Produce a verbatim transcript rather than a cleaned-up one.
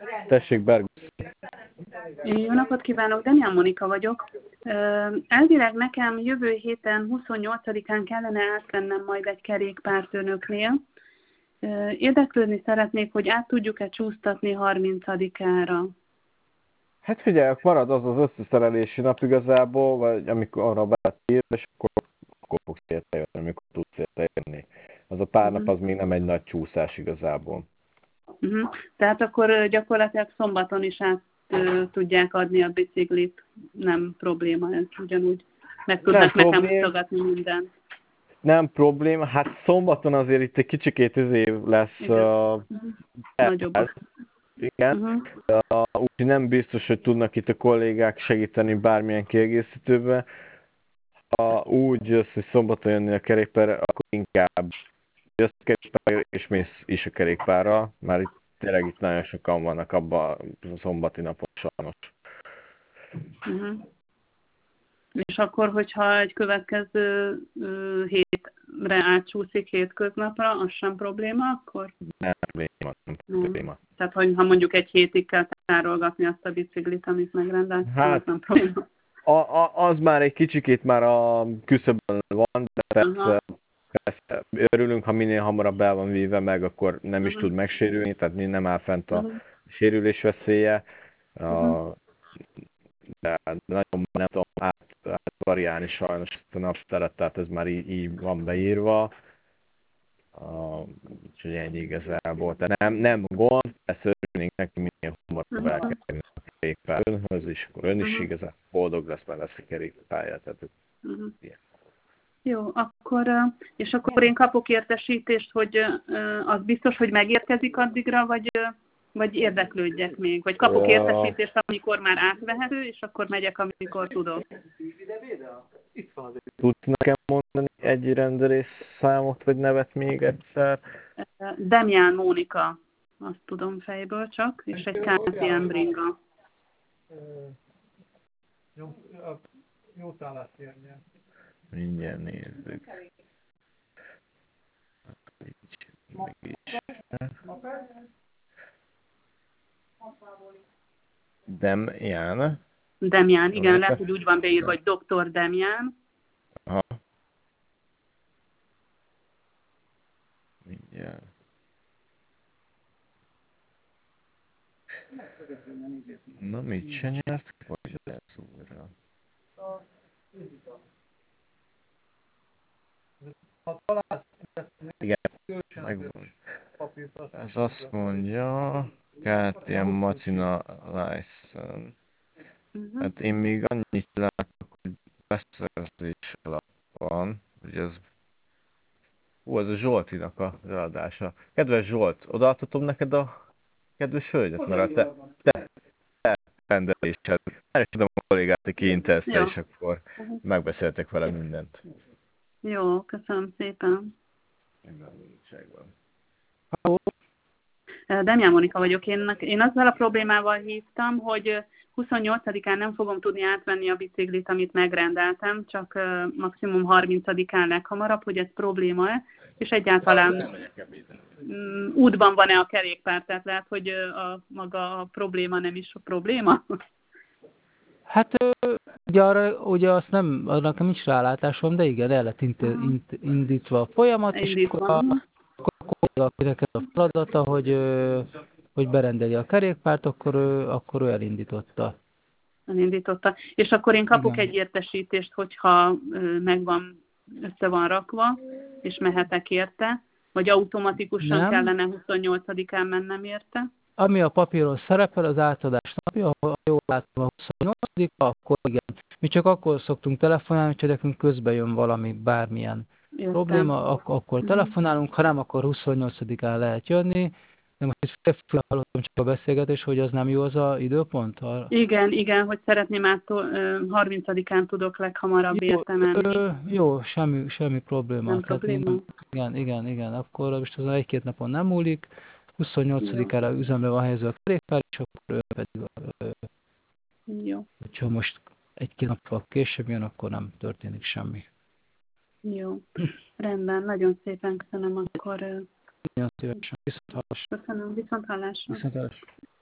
Tessék, Bergusz. Jó napot kívánok, Demián Monika vagyok. Elvileg nekem jövő héten huszonnyolcadikán kellene átvennem majd egy kerékpárt önöknél. Érdeklődni szeretnék, hogy át tudjuk-e csúsztatni harmincadikára. Hát figyelj, marad az az összeszerelési nap igazából, vagy amikor arra beír, és akkor, akkor fogsz értejönni, amikor tudsz értejönni. Az a pár uh-huh. nap az még nem egy nagy csúszás igazából. Uh-huh. Tehát akkor gyakorlatilag szombaton is át uh, tudják adni a biciklit, nem probléma ez ugyanúgy. Meg tudnak nekem mutogatni mindent. Nem probléma, hát szombaton azért itt egy kicsikét izé lesz. Igen. Uh, uh-huh. Nagyobb. Igen, uh-huh. uh, úgyhogy nem biztos, hogy tudnak itt a kollégák segíteni bármilyen kiegészítőben. Ha úgy jössz, hogy szombaton jönni a kerékpárra, akkor inkább jössz a kerékpárra és mész is a kerékpárra, mert itt tényleg itt nagyon sokan vannak abban a szombati napon sajnos. Uh-huh. És akkor, hogyha egy következő uh, hétre átcsúszik hétköznapra, az sem probléma akkor? Nem probléma, nem probléma. Hmm. Tehát, hogy ha mondjuk egy hétig kell tárolgatni azt a biciklit, amit megrendeltem, hát, az nem probléma. A, a, az már egy kicsikét már a küszöbön van, de persze, persze örülünk, ha minél hamarabb el van víve meg, akkor nem uh-huh. is tud megsérülni, tehát nem áll fent a uh-huh. sérülés veszélye. Uh-huh. A, de nagyon nem tudom át, át variálni sajnos ezt a napteret, tehát ez már így, így van beírva. Uh, úgyhogy ennyi igazából. Tehát nem, nem gond, persze örülnénk neki minél hamarabb el kell tenni a kerékpár önhöz, és akkor ön is uh-huh. igazán boldog lesz, mert lesz a kerékpárja. Tehát, uh-huh. Jó, akkor, és akkor én kapok értesítést, hogy az biztos, hogy megérkezik addigra, vagy, vagy érdeklődjek még? Vagy kapok értesítést, amikor már átvehető, és akkor megyek, amikor tudok. Tudsz nekem mondani egy rendelés számot, vagy nevet még egyszer? Demián Mónika, azt tudom fejből csak, és egy ká té em bringa. Jó tállás kérnie. Mindjárt nézzük. Demián. Demián, igen, lehet, hogy úgy van beírva, hogy doktor Demián. Aha. Mindjárt. Na, mit se nyert? Vagy lesz újra? Igen, megvan. Ez azt mondja, ká té em Macina License. Uh-huh. Hát én még annyit látok, hogy beszerzés alatt van, hogy ez... Hú, ez a Zsoltinak a adása. Kedves Zsolt, odaadhatom neked a kedves hölgyet, mert a te, te, te rendelésed. Elkezdem a kollégát, aki intelszte, és akkor uh-huh. megbeszéltek vele mindent. Jó, köszönöm szépen. Halló? Demián Monika vagyok. Én, én azzal a problémával hívtam, hogy huszonnyolcadikán nem fogom tudni átvenni a biciklit, amit megrendeltem, csak maximum harmincadikán leghamarabb, hogy ez probléma-e, és egyáltalán um, útban van-e a kerékpár, tehát lehet, hogy a, maga a probléma nem is a probléma. Hát ugye, arra, ugye azt nem, arra nekem nincs rálátásom, de igen, el lett int, int, indítva a folyamat, indítva. És akkor a, akkor a kolléga a feladata, hogy, hogy berendeli a kerékpárt, akkor ő, akkor ő elindította. Elindította. És akkor én kapok igen. egy értesítést, hogyha megvan, össze van rakva, és mehetek érte, vagy automatikusan nem. Kellene huszonnyolcadikán mennem érte? Ami a papíron szerepel, az átadás napja, ha jól látom a huszonnyolcadika, akkor igen. Mi csak akkor szoktunk telefonálni, hogyha nekünk közben jön valami, bármilyen Jöttem. probléma, ak- akkor mm. telefonálunk, ha nem, akkor huszonnyolcadikán lehet jönni. De most itt félfél hallottam csak a beszélgetés, hogy az nem jó az az időpont? Arra. Igen, igen, hogy szeretném át, harmincadikán tudok leghamarabb érte menni. Jó, semmi, semmi probléma. Nem Tehát probléma? Minden, igen, igen, igen, akkor most az egy-két napon nem múlik. huszonnyolcadikára üzemre van helyezve a kerékpár, és akkor ő pedig, Jó. hogyha most egy-két nappal később jön, akkor nem történik semmi. Jó. Rendben, nagyon szépen köszönöm, akkor... Nagyon szívesen, viszont hallásra. Köszönöm, viszont hallásra. Viszont hallásra.